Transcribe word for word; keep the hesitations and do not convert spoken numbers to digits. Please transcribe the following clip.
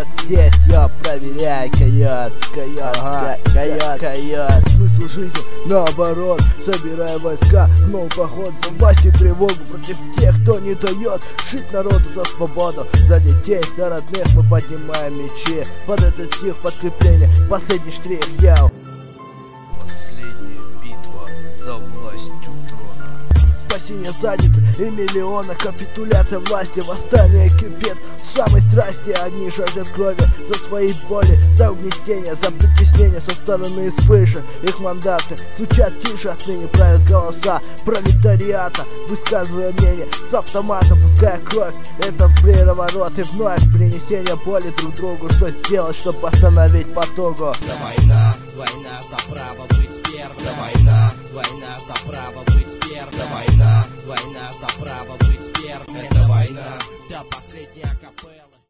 Вот здесь я проверяю койот, койот, ага, койот, койот. Смысл жизни наоборот. Собирая войска в новый поход, за власть и тревогу против тех, кто не дает жить народу за свободу. За детей, за родных мы поднимаем мечи. Под этот стих подкрепление, последний штрих, я. Последняя битва за власть у трона. Спасение задницы и миллиона, капитуляция власти, восстание кипит в самой страсти. Одни жаждут крови за свои боли, за угнетение, за притеснение со стороны свыше. Их мандаты звучат тише, отныне правят голоса пролетариата, высказывая мнение с автоматом, пуская кровь. Это в переворот и вновь принесение боли друг другу. Что сделать, чтобы остановить потугу? Это война, война за право быть первым. Это война, война за право быть первым. Это война, война за право быть первым. Это война до последней акапеллы.